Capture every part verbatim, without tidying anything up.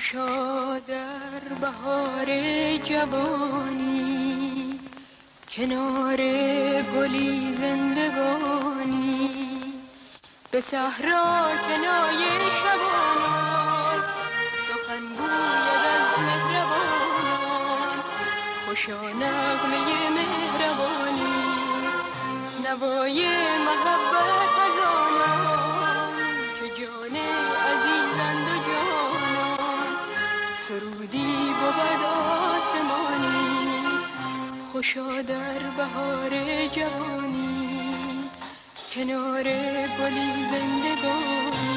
خوشا در بهار جوانی، کنار گلی زندگانی، به صحرا کنای شبانان، سخن گوید از مهربانان. خوشا نغمه مهربانی، نوای محبت از آنان که جان عزیزند و جانان. سرودی بود آسمانی، خوشا در بهار جوانی، کنار گلی زندگانی.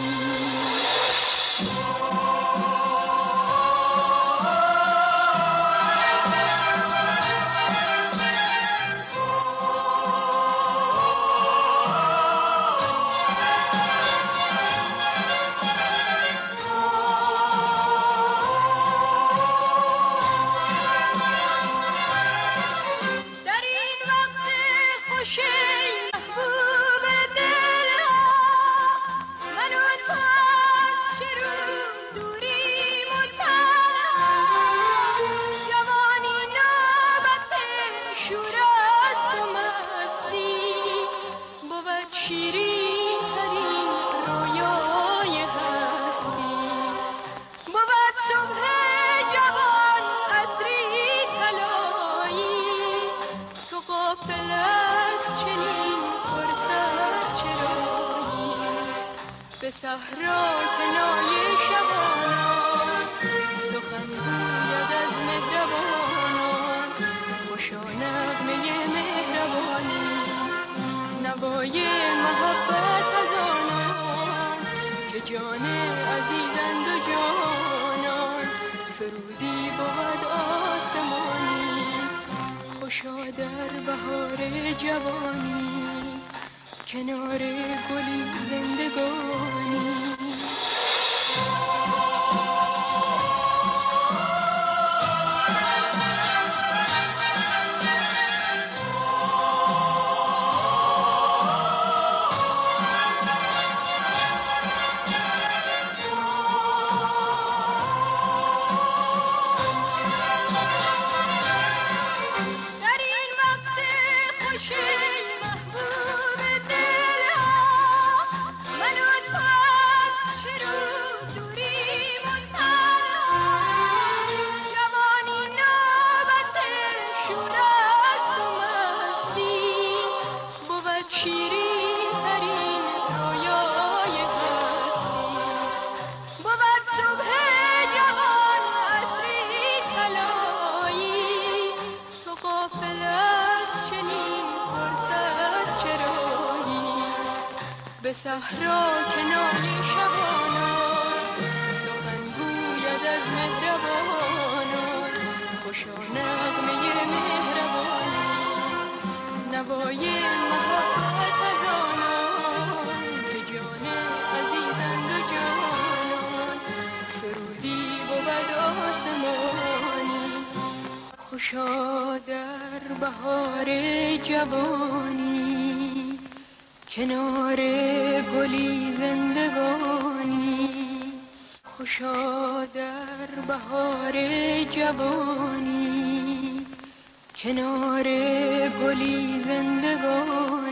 به صحرا کنای شبانان، سخن گوید از مهربانان. خوشا نغمه مهربانی، نوای محبت از آنان که جان عزیزند و جانان. سرودی بود آسمانی، خوشا در بهار جوانی، کنار گلی زندگانی. به صحرا کنای شبانان، سخن گوید از مهربانان. خوشا نغمه مهربانی، نوای محبت از آنان که جان عزیزند و جانان. سرودی بود آسمانی، خوشا در بهار جوانی، کنار گلی زندگانی. خوشا در بهار جوانی، کنار گلی زندگانی.